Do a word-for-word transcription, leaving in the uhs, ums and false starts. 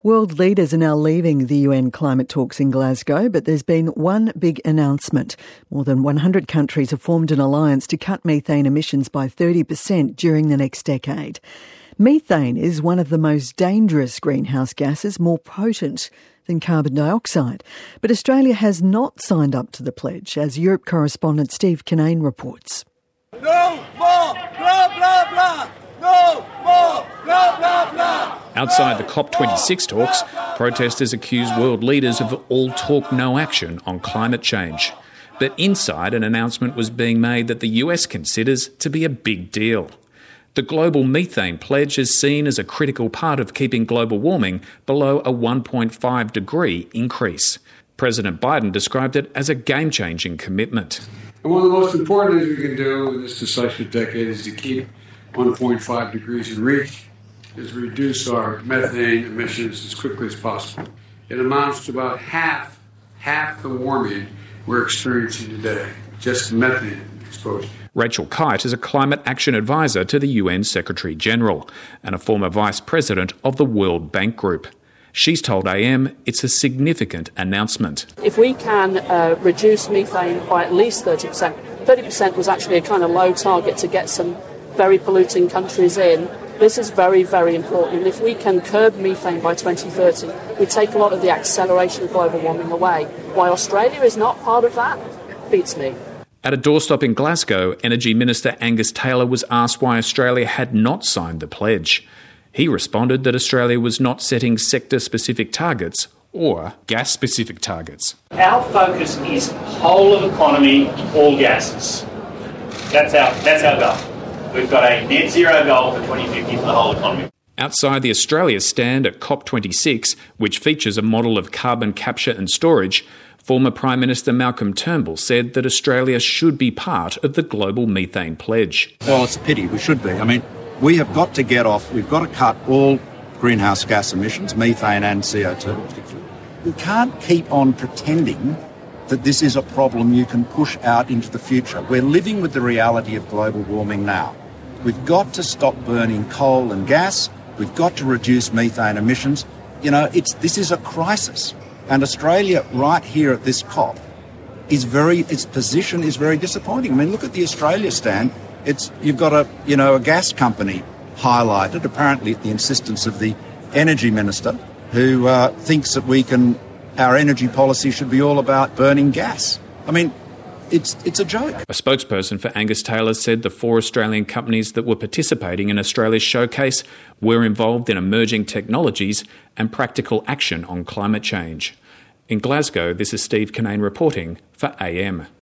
World leaders are now leaving the U N climate talks in Glasgow, but there's been one big announcement. More than one hundred countries have formed an alliance to cut methane emissions by thirty percent during the next decade. Methane is one of the most dangerous greenhouse gases, more potent than carbon dioxide. But Australia has not signed up to the pledge, as Europe correspondent Steve Kinane reports. No more blah, blah, blah! No more blah, blah, blah! Outside the COP twenty-six talks, protesters accused world leaders of all talk, no action on climate change. But inside, an announcement was being made that the U S considers to be a big deal. The global methane pledge is seen as a critical part of keeping global warming below a one point five degree increase. President Biden described it as a game-changing commitment. And one of the most important things we can do in this decisive decade is to keep one point five degrees in reach, is reduce our methane emissions as quickly as possible. It amounts to about half, half the warming we're experiencing today, just methane exposure. Rachel Kite is a climate action advisor to the U N Secretary-General and a former vice president of the World Bank Group. She's told A M it's a significant announcement. If we can uh, reduce methane by at least thirty percent, thirty percent was actually a kind of low target to get some very polluting countries in. This is very, very important. And if we can curb methane by twenty thirty, we take a lot of the acceleration of global warming away. Why Australia is not part of that beats me. At a doorstop in Glasgow, Energy Minister Angus Taylor was asked why Australia had not signed the pledge. He responded that Australia was not setting sector-specific targets or gas-specific targets. Our focus is whole of economy, all gases. That's our, that's our goal. We've got a net zero goal for twenty fifty for the whole economy. Outside the Australia stand at COP twenty-six, which features a model of carbon capture and storage, former Prime Minister Malcolm Turnbull said that Australia should be part of the global methane pledge. Well, it's a pity. We should be. I mean, we have got to get off, we've got to cut all greenhouse gas emissions, methane and C O two. We can't keep on pretending that this is a problem you can push out into the future. We're living with the reality of global warming now. We've got to stop burning coal and gas. We've got to reduce methane emissions. You know, it's this is a crisis. And Australia, right here at this COP, is very, its position is very disappointing. I mean, look at the Australia stand. It's, you've got a, you know, a gas company highlighted, apparently at the insistence of the Energy Minister, who uh, thinks that we can, our energy policy should be all about burning gas. I mean, it's it's a joke. A spokesperson for Angus Taylor said the four Australian companies that were participating in Australia's showcase were involved in emerging technologies and practical action on climate change. In Glasgow, this is Steve Kinane reporting for A M.